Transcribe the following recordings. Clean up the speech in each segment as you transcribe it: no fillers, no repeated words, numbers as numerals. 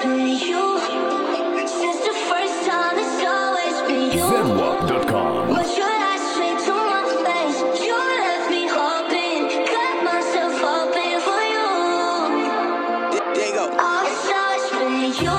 been you. Since the first time, it's always been you. Zenwalk.com. But you lied straight to my face. You left me hoping, cut myself open for you. There you go. All this time, it's been you.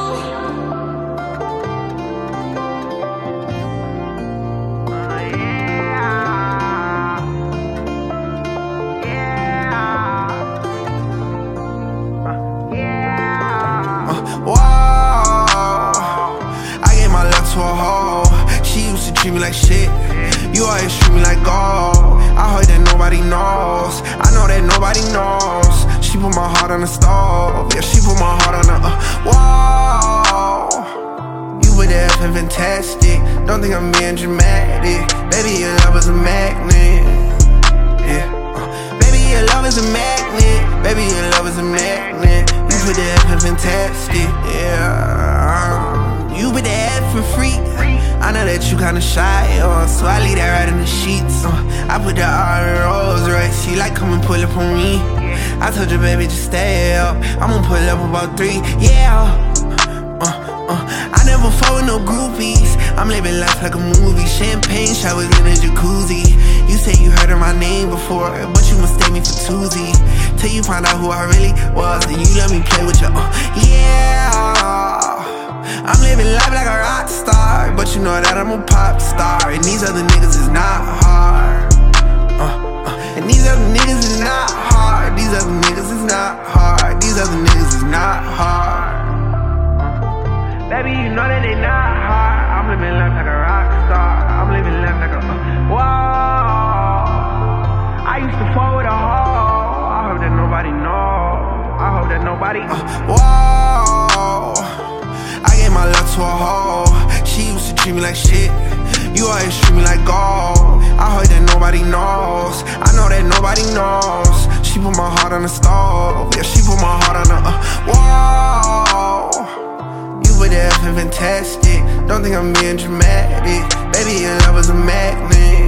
Treat me like shit. You always treat me like gold. I heard that nobody knows. I know that nobody knows. She put my heart on the stove. Yeah, she put my heart on the wall. You were there and fantastic. Don't think I'm being dramatic. Baby, your love is a magnet. Yeah. Baby, your love is a magnet. Baby, your love is a magnet. You put there and fantastic. Yeah. You put that for free. I know that you kinda shy, so I leave that right in the sheets. I put that R in Rolls Royce. She like, come and pull up on me. I told you, baby, just stay up. I'm gonna pull up about 3, yeah. I never fall with no groupies. I'm living life like a movie. Champagne showers in a jacuzzi. You say you heard of my name before, but you mistake me for Tuesday. Till you find out who I really was, then you let me play with your yeah. I'm living life like a rock star, but you know that I'm a pop star. And these other niggas is not hard. And these other niggas is not hard. These other niggas is not hard. These other niggas is not hard. Baby, you know that they not hard. I'm living life like a rock star. I'm living life like a whoa. I used to fall with a hoe. I hope that nobody know. I hope that nobody whoa. I gave my love to a hoe. She used to treat me like shit. You always treat me like gold. I heard that nobody knows. I know that nobody knows. She put my heart on the stove. Yeah, she put my heart on the whoa. You were there and fantastic. Don't think I'm being dramatic. Baby, your love is a magnet.